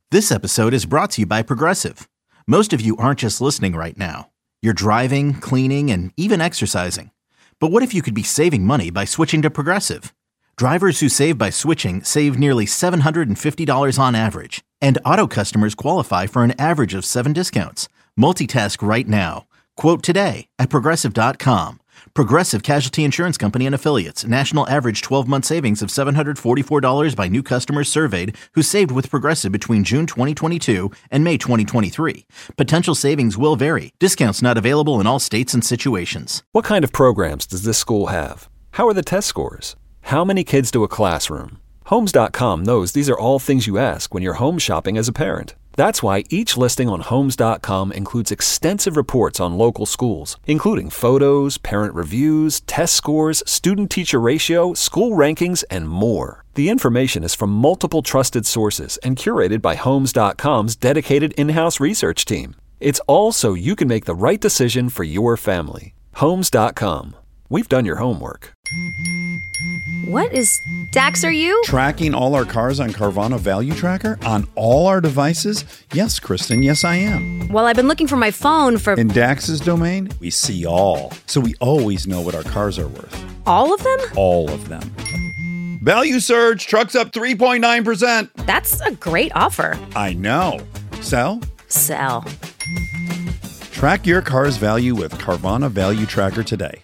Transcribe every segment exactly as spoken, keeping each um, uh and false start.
This episode is brought to you by Progressive. Most of you aren't just listening right now. You're driving, cleaning, and even exercising. But what if you could be saving money by switching to Progressive? Drivers who save by switching save nearly seven hundred fifty dollars on average. And auto customers qualify for an average of seven discounts. Multitask right now. Quote today at Progressive dot com. Progressive Casualty Insurance Company and Affiliates. National average twelve-month savings of seven hundred forty-four dollars by new customers surveyed who saved with Progressive between June twenty twenty-two and May twenty twenty-three. Potential savings will vary. Discounts not available in all states and situations. What kind of programs does this school have? How are the test scores? How many kids do a classroom? Homes dot com knows these are all things you ask when you're home shopping as a parent. That's why each listing on Homes dot com includes extensive reports on local schools, including photos, parent reviews, test scores, student-teacher ratio, school rankings, and more. The information is from multiple trusted sources and curated by Homes dot com's dedicated in-house research team. It's all so you can make the right decision for your family. Homes dot com. We've done your homework. What is... Dax, are you? Tracking all our cars on Carvana Value Tracker on all our devices? Yes, Kristen, yes I am. Well, I've been looking for my phone for... In Dax's domain, we see all. So we always know what our cars are worth. All of them? All of them. Value surge, trucks up three point nine percent. That's a great offer. I know. Sell? Sell. Track your car's value with Carvana Value Tracker today.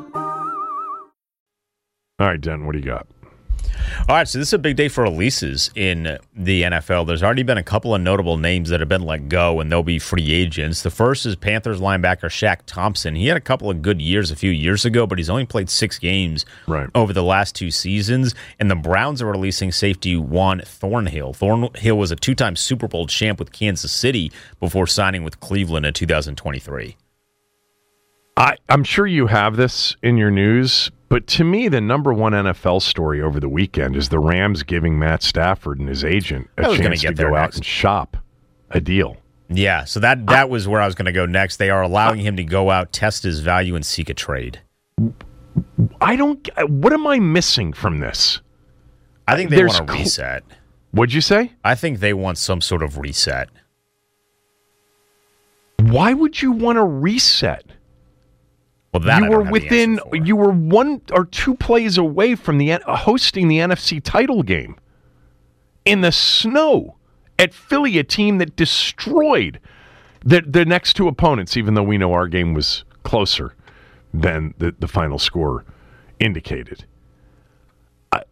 All right, Den, what do you got? All right, so this is a big day for releases in the N F L. There's already been a couple of notable names that have been let go, and they'll be free agents. The first is Panthers linebacker Shaq Thompson. He had a couple of good years a few years ago, but he's only played six games right. over the last two seasons. And the Browns are releasing safety Juan Thornhill. Thornhill was a two-time Super Bowl champ with Kansas City before signing with Cleveland in two thousand twenty-three. I, I'm sure you have this in your news, but to me, the number one N F L story over the weekend is the Rams giving Matt Stafford and his agent a chance to go out next. and shop a deal. Yeah, so that, that was where I was going to go next. They are allowing him to go out, test his value, and seek a trade. I don't... What am I missing from this? I think they There's want a reset. Cl- What'd you say? I think they want some sort of reset. Why would you want a reset? Well, that you I were don't have within. the answer for. You were one or two plays away from the uh, hosting the N F C title game in the snow at Philly, a team that destroyed the the next two opponents. Even though we know our game was closer than the, the final score indicated. I,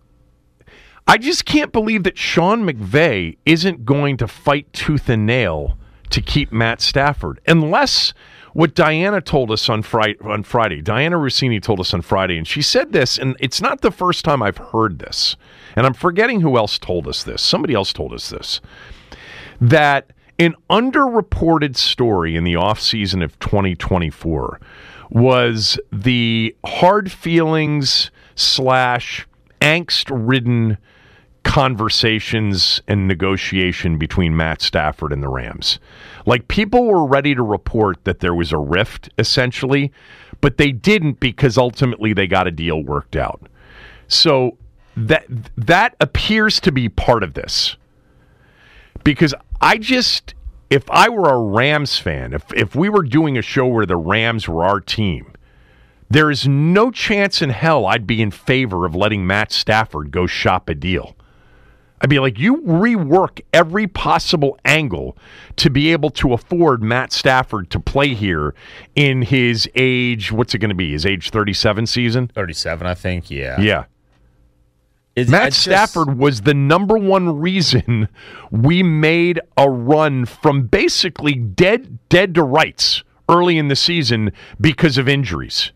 I just can't believe that Sean McVay isn't going to fight tooth and nail to keep Matt Stafford, unless. What Diana told us on Friday, on Friday, Diana Rossini told us on Friday, and she said this, and it's not the first time I've heard this, and I'm forgetting who else told us this. Somebody else told us this, that an underreported story in the offseason of twenty twenty-four was the hard feelings slash angst-ridden conversations and negotiation between Matt Stafford and the Rams. Like, people were ready to report that there was a rift, essentially, but they didn't because ultimately they got a deal worked out. So that that appears to be part of this. Because I just, if I were a Rams fan, if if we were doing a show where the Rams were our team, there is no chance in hell I'd be in favor of letting Matt Stafford go shop a deal. I'd be like, you rework every possible angle to be able to afford Matt Stafford to play here in his age, what's it going to be, his age thirty-seven season? thirty-seven, I think, yeah. Yeah. It's, Matt it's Stafford just... was the number one reason we made a run from basically dead, dead to rights early in the season because of injuries.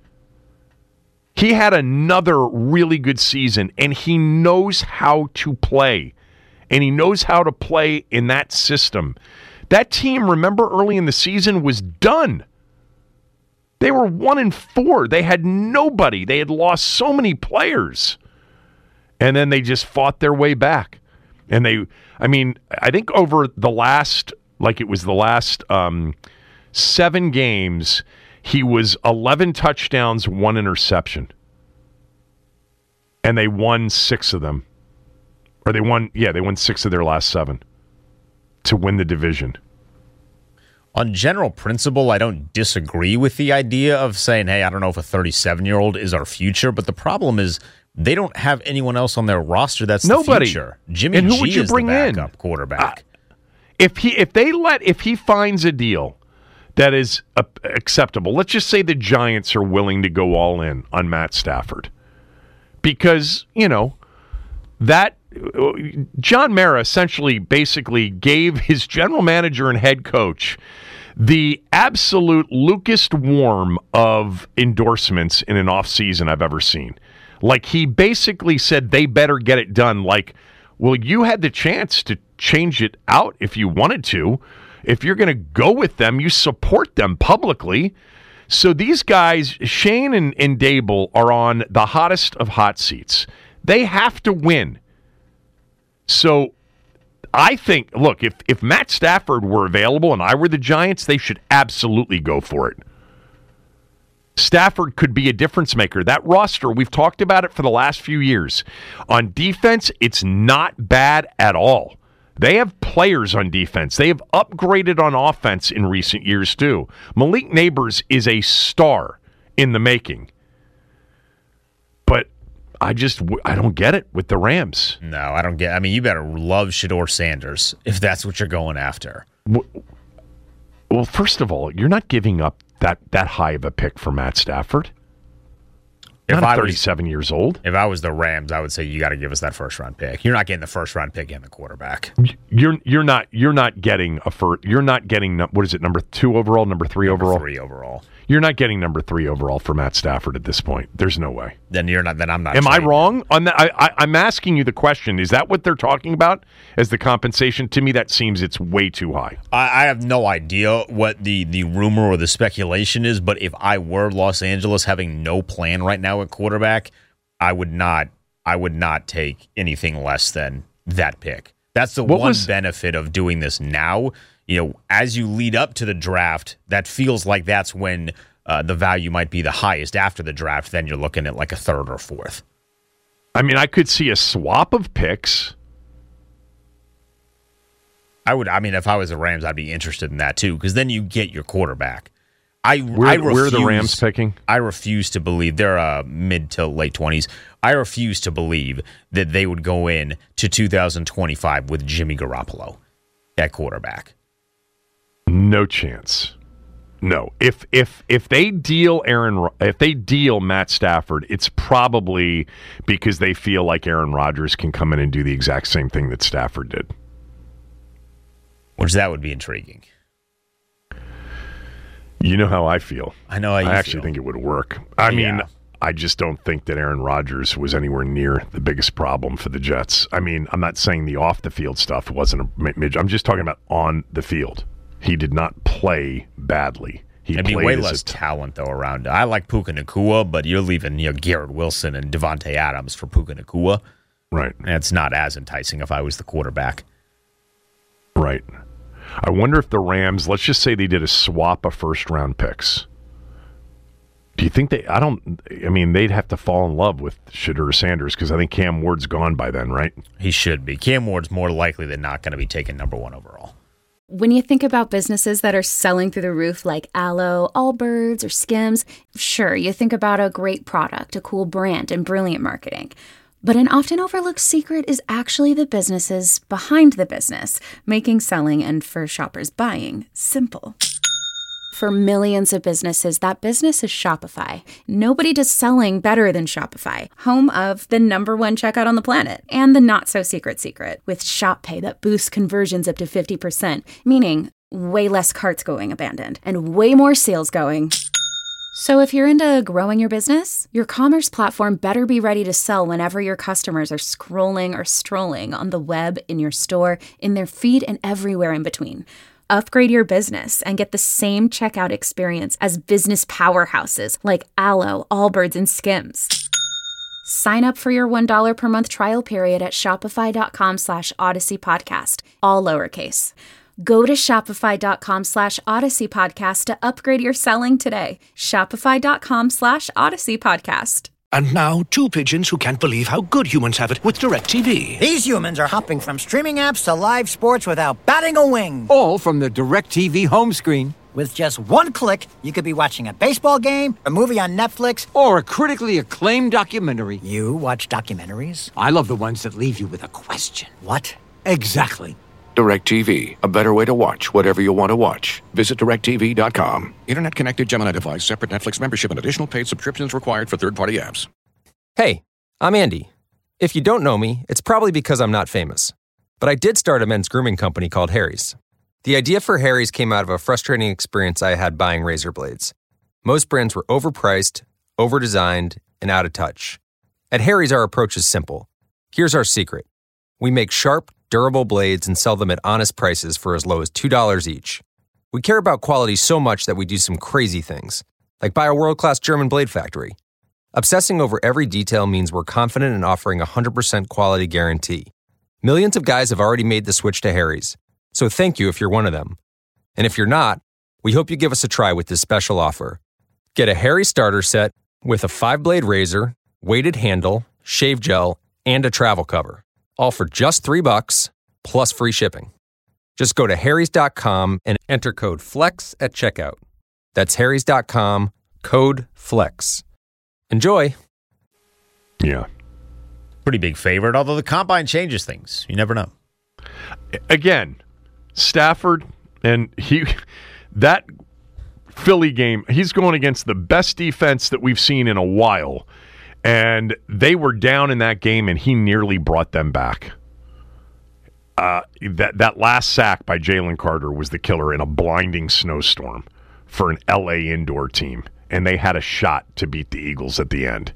He had another really good season, and he knows how to play. And he knows how to play in that system. That team, remember, early in the season was done. They were one and four. They had nobody. They had lost so many players. And then they just fought their way back. And they, I mean, I think over the last, like it was the last um, seven games, he was eleven touchdowns, one interception. And they won six of them. Or they won, yeah, they won six of their last seven. to win the division. On general principle, I don't disagree with the idea of saying, hey, I don't know if a thirty-seven-year-old is our future, but the problem is they don't have anyone else on their roster that's Nobody. the future. Jimmy and who G would you is bring the in? backup quarterback. Uh, if he if they let if he finds a deal that is uh, acceptable, let's just say the Giants are willing to go all in on Matt Stafford. Because, you know, that John Mara essentially basically gave his general manager and head coach the absolute Lucas Warm of endorsements in an offseason I've ever seen. Like, he basically said they better get it done. Like, well, you had the chance to change it out if you wanted to. If you're going to go with them, you support them publicly. So these guys, Shane and, and Dable, are on the hottest of hot seats. They have to win. So I think, look, if, if Matt Stafford were available and I were the Giants, they should absolutely go for it. Stafford could be a difference maker. That roster, we've talked about it for the last few years. On defense, it's not bad at all. They have players on defense. They have upgraded on offense in recent years, too. Malik Neighbors is a star in the making. But I just, I don't get it with the Rams. No, I don't get I mean, you better love Shedeur Sanders if that's what you're going after. Well, first of all, you're not giving up that, that high of a pick for Matt Stafford. If Not I thirty-seven was, years old. If I was the Rams, I would say you got to give us that first round pick. You're not getting the first round pick and the quarterback. You're you're not you're not getting a first. You're not getting what is it? Number two overall, number three number overall, three overall. You're not getting number three overall for Matt Stafford at this point. There's no way. Then you're not. Then I'm not. Am I trading. wrong on that? I, I, I'm asking you the question. Is that what they're talking about as the compensation? To me, that seems it's way too high. I, I have no idea what the the rumor or the speculation is, but if I were Los Angeles having no plan right now at quarterback, I would not. I would not take anything less than that pick. That's the What one was- benefit of doing this now. You know, as you lead up to the draft, that feels like that's when uh, the value might be the highest. After the draft, then you're looking at like a third or fourth. I mean, I could see a swap of picks. I would. I mean, if I was the Rams, I'd be interested in that too, because then you get your quarterback. I Where, I refuse, where are the Rams picking? I refuse to believe they're uh, mid to late twenties. I refuse to believe that they would go in to two thousand twenty-five with Jimmy Garoppolo at quarterback. No chance. No. If if if they deal Aaron, if they deal Matt Stafford, it's probably because they feel like Aaron Rodgers can come in and do the exact same thing that Stafford did. Which that would be intriguing. You know how I feel. I know how you I actually feel. think it would work. I mean, Yeah. I just don't think that Aaron Rodgers was anywhere near the biggest problem for the Jets. I mean, I'm not saying the off the field stuff wasn't a major. I'm just talking about on the field. He did not play badly. He It'd be played way as less a t- talent though around. I like Puka Nacua, but you're leaving you know Garrett Wilson and Devontae Adams for Puka Nacua. Right. And it's not as enticing if I was the quarterback. Right. I wonder if the Rams, let's just say they did a swap of first round picks. Do you think they, I don't, I mean, they'd have to fall in love with Shedeur Sanders because I think Cam Ward's gone by then, right? He should be. Cam Ward's more likely than not going to be taken number one overall. When you think about businesses that are selling through the roof like Aloe, Allbirds, or Skims, sure, you think about a great product, a cool brand, and brilliant marketing. But an often overlooked secret is actually the businesses behind the business, making selling and for shoppers buying simple. For millions of businesses, that business is Shopify. Nobody does selling better than Shopify, home of the number one checkout on the planet and the not-so-secret secret with Shop Pay that boosts conversions up to fifty percent, meaning way less carts going abandoned and way more sales going. So if you're into growing your business, your commerce platform better be ready to sell whenever your customers are scrolling or strolling on the web, in your store, in their feed, and everywhere in between. Upgrade your business and get the same checkout experience as business powerhouses like Aloe, Allbirds, and Skims. Sign up for your one dollar per month trial period at shopify.com slash Odyssey Podcast, all lowercase. Go to shopify.com slash Odyssey Podcast to upgrade your selling today. Shopify.com slash Odyssey Podcast. And now, two pigeons who can't believe how good humans have it with DirecTV. These humans are hopping from streaming apps to live sports without batting a wing. All from the DirecTV home screen. With just one click, you could be watching a baseball game, a movie on Netflix, or a critically acclaimed documentary. You watch documentaries? I love the ones that leave you with a question. What? Exactly. DirecTV, a better way to watch whatever you want to watch. Visit direct T V dot com. Internet connected Gemini device, separate Netflix membership, and additional paid subscriptions required for third-party apps. Hey, I'm Andy. If you don't know me, it's probably because I'm not famous. But I did start a men's grooming company called Harry's. The idea for Harry's came out of a frustrating experience I had buying razor blades. Most brands were overpriced, overdesigned, and out of touch. At Harry's, our approach is simple. Here's our secret. We make sharp, durable blades and sell them at honest prices for as low as two dollars each. We care about quality so much that we do some crazy things, like buy a world-class German blade factory. Obsessing over every detail means we're confident in offering a one hundred percent quality guarantee. Millions of guys have already made the switch to Harry's, so thank you if you're one of them. And if you're not, we hope you give us a try with this special offer. Get a Harry's starter set with a five-blade razor, weighted handle, shave gel, and a travel cover. All for just three bucks, plus free shipping. Just go to harrys dot com and enter code FLEX at checkout. That's harrys dot com, code FLEX. Enjoy. Yeah. Pretty big favorite, although the combine changes things. You never know. Again, Stafford, and he that Philly game, he's going against the best defense that we've seen in a while. And they were down in that game, and he nearly brought them back. Uh, that that last sack by Jalen Carter was the killer in a blinding snowstorm for an L A indoor team, and they had a shot to beat the Eagles at the end.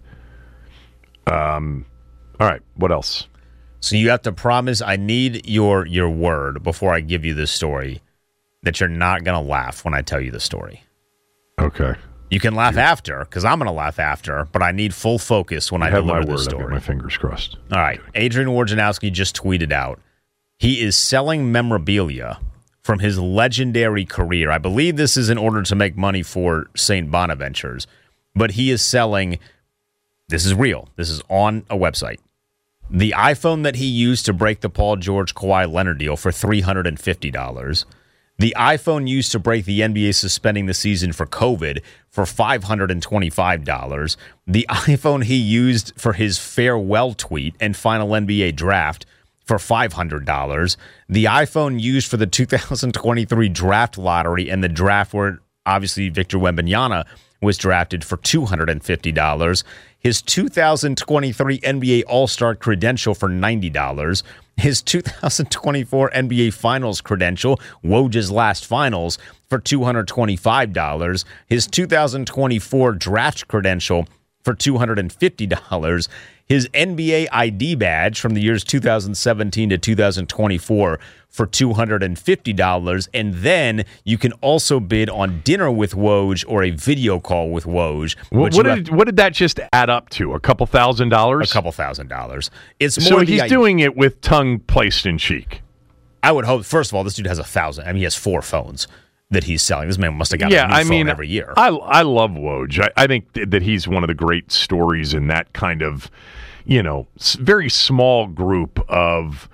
Um, all right, what else? So you have to promise, I need your your word before I give you this story, that you're not going to laugh when I tell you the story. Okay. You can laugh after, because I'm going to laugh after, but I need full focus when I, I have deliver my this word. story. I've got my fingers crossed. All right. Adrian Wojnarowski just tweeted out, he is selling memorabilia from his legendary career. I believe this is in order to make money for Saint Bonaventures, but he is selling, this is real, this is on a website, the iPhone that he used to break the Paul George Kawhi Leonard deal for three hundred fifty dollars. The iPhone used to break the N B A suspending the season for COVID for five hundred twenty-five dollars. The iPhone he used for his farewell tweet and final N B A draft for five hundred dollars. The iPhone used for the two thousand twenty-three draft lottery and the draft where obviously Victor Wembanyama was drafted for two hundred fifty dollars. His two thousand twenty-three N B A All-Star credential for ninety dollars. His two thousand twenty-four N B A Finals credential, Woj's last finals, for two hundred twenty-five dollars. His two thousand twenty-four draft credential for two hundred fifty dollars. His N B A I D badge from the years two thousand seventeen to two thousand twenty-four for two hundred fifty dollars. And then you can also bid on dinner with Woj or a video call with Woj. What, what did what did that just add up to? A couple thousand dollars? A couple thousand dollars. It's so more he's the, doing it with tongue placed in cheek. I would hope. First of all, this dude has a thousand. I mean, he has four phones that he's selling. This man must have got yeah, a new I phone mean, every year. I I love Woj. I, I think th- that he's one of the great stories in that kind of, you know, very small group of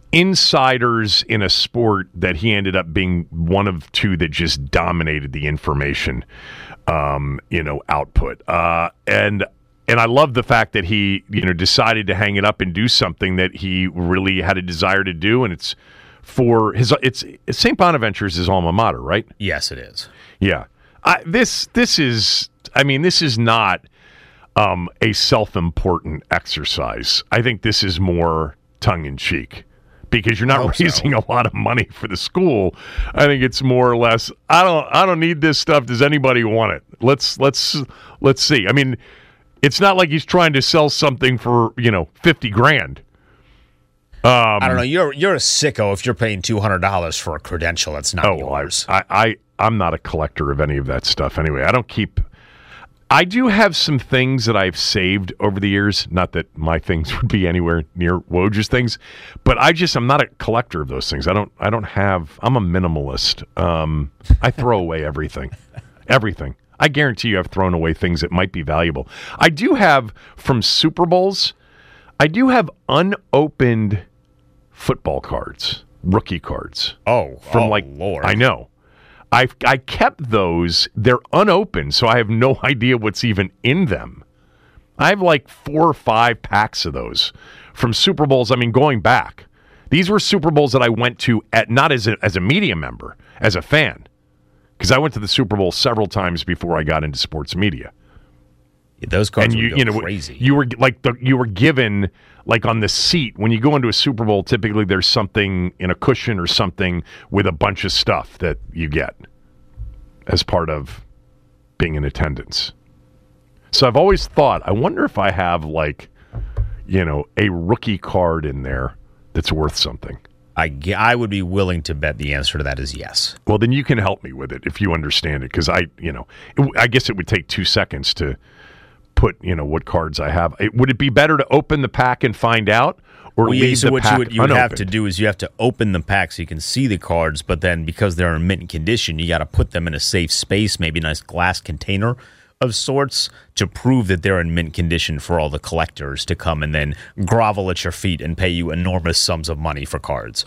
insiders in a sport that he ended up being one of two that just dominated the information, um, you know, output. Uh, and and I love the fact that he, you know, decided to hang it up and do something that he really had a desire to do, and it's for his. It's Saint Bonaventures is alma mater, right? Yes, it is. Yeah. I, this this is. I mean, this is not um, a self-important exercise. I think this is more tongue-in-cheek. Because you're not raising so. a lot of money for the school. I think it's more or less, I don't I don't need this stuff. Does anybody want it? Let's let's let's see. I mean, it's not like he's trying to sell something for, you know, fifty grand. Um, I don't know. You're you're a sicko if you're paying two hundred dollars for a credential that's not oh, yours. I, I, I'm not a collector of any of that stuff anyway. I don't keep... I do have some things that I've saved over the years. Not that my things would be anywhere near Woj's things, but I just I'm not a collector of those things. I don't I don't have. I'm a minimalist. Um, I throw away everything, everything. I guarantee you I've thrown away things that might be valuable. I do have, from Super Bowls, I do have unopened football cards, rookie cards. Oh, from oh, like, Lord. I know. I I kept those. They're unopened, so I have no idea what's even in them. I have like four or five packs of those from Super Bowls. I mean, going back. These were Super Bowls that I went to at not as a, as a media member, as a fan. Because I went to the Super Bowl several times before I got into sports media. Yeah, those cards and you, would go you know, crazy. You were like the, you were given like on the seat when you go into a Super Bowl. Typically, there's something in a cushion or something with a bunch of stuff that you get as part of being in attendance. So I've always thought, I wonder if I have like, you know, a rookie card in there that's worth something. I, I would be willing to bet the answer to that is yes. Well, then you can help me with it if you understand it, because I, you know, it, I guess it would take two seconds to put, you know, what cards I have. It, would it be better to open the pack and find out, or well, leave yeah, so the what pack you would, you would have unopened? to do is you have to open the pack so you can see the cards, but then because they're in mint condition, you got to put them in a safe space, maybe a nice glass container of sorts, to prove that they're in mint condition for all the collectors to come and then grovel at your feet and pay you enormous sums of money for cards.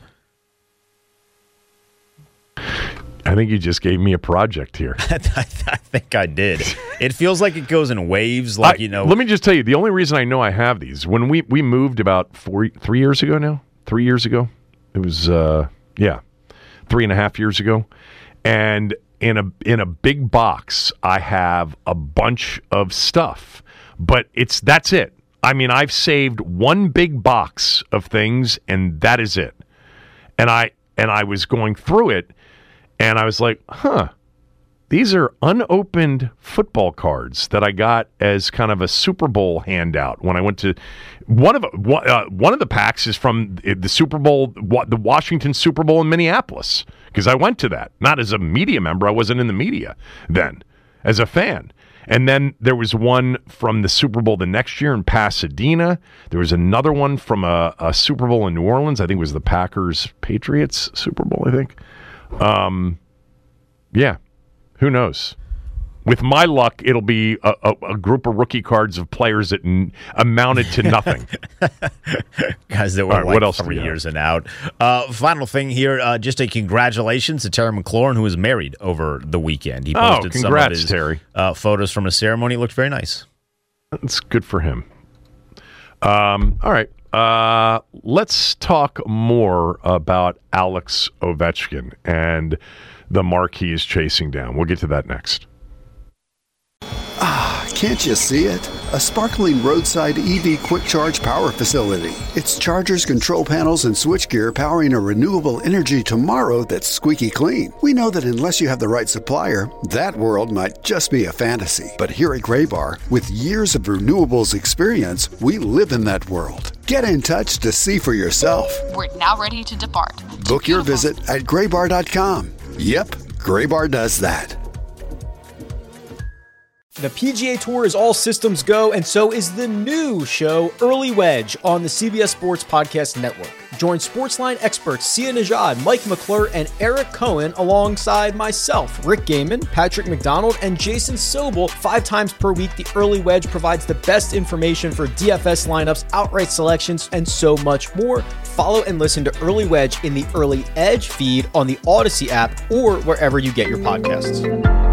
I think you just gave me a project here. I, th- I think I did. It feels like it goes in waves, like, I, you know. Let me just tell you, the only reason I know I have these, when we, we moved about four, three years ago now, three years ago, it was, uh, yeah, three and a half years ago, and in a in a big box, I have a bunch of stuff, but it's that's it. I mean, I've saved one big box of things, and that is it. And I and I was going through it, and I was like, huh, these are unopened football cards that I got as kind of a Super Bowl handout when I went to one of one, uh, one of the packs is from the Super Bowl, the Washington Super Bowl in Minneapolis, because I went to that, not as a media member. I wasn't in the media then, as a fan. And then there was one from the Super Bowl the next year in Pasadena. There was another one from a, a Super Bowl in New Orleans. I think it was the Packers-Patriots Super Bowl, I think. Um, yeah, who knows? With my luck, it'll be a, a, a group of rookie cards of players that n- amounted to nothing. Guys that were right, like what else three years and out. Uh, final thing here, uh, just a congratulations to Terry McLaurin, who was married over the weekend. He posted oh, congrats, some of his Terry. Uh, photos from a ceremony. It looked very nice. That's good for him. Um, all right. Uh, let's talk more about Alex Ovechkin and the mark he is chasing down. We'll get to that next. Ah, can't you see it? A sparkling roadside E V quick charge power facility. It's chargers, control panels, and switchgear powering a renewable energy tomorrow that's squeaky clean. We know that unless you have the right supplier, that world might just be a fantasy. But here at Graybar, with years of renewables experience, we live in that world. Get in touch to see for yourself. We're now ready to depart. Book your visit at graybar dot com. Yep, Graybar does that. The P G A Tour is all systems go, and so is the new show, Early Wedge, on the C B S Sports Podcast Network. Join Sportsline experts Sia Nejad, Mike McClure, and Eric Cohen alongside myself, Rick Gaiman, Patrick McDonald, and Jason Sobel. Five times per week, the Early Wedge provides the best information for D F S lineups, outright selections, and so much more. Follow and listen to Early Wedge in the Early Edge feed on the Odyssey app or wherever you get your podcasts.